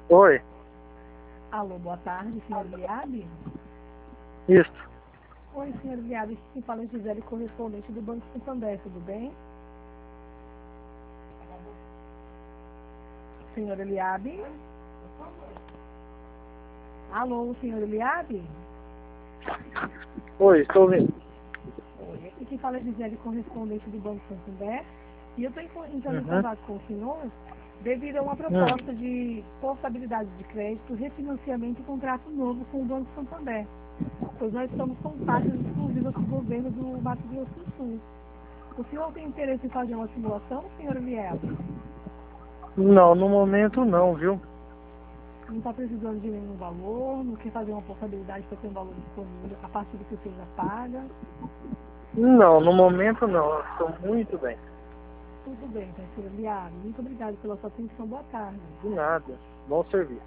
Oi, Alô, boa tarde, senhor Liabe. isso. Oi, senhor Liabe, quem fala é Gisele, correspondente do Banco Santander, tudo bem? Senhor Liabe? Alô, senhor Liabe? Oi, estou ouvindo. Oi, aqui quem fala é Gisele, correspondente do Banco Santander, e eu estou entrando em Uhum. contato com o senhor devido a uma proposta de portabilidade de crédito, refinanciamento e contrato novo com o Banco Santander, pois nós somos contatos exclusivos do governo do Mato Grosso do Sul. O senhor tem interesse em fazer uma simulação, senhor Liabe? Não, no momento não, viu? Não está precisando de nenhum valor, não quer fazer uma portabilidade para ter um valor disponível a partir do que você já paga. Não, no momento não. Eu estou muito bem. Tudo bem, tá, senhor Liabe? Muito obrigado pela sua atenção. Boa tarde. De nada. Bom serviço.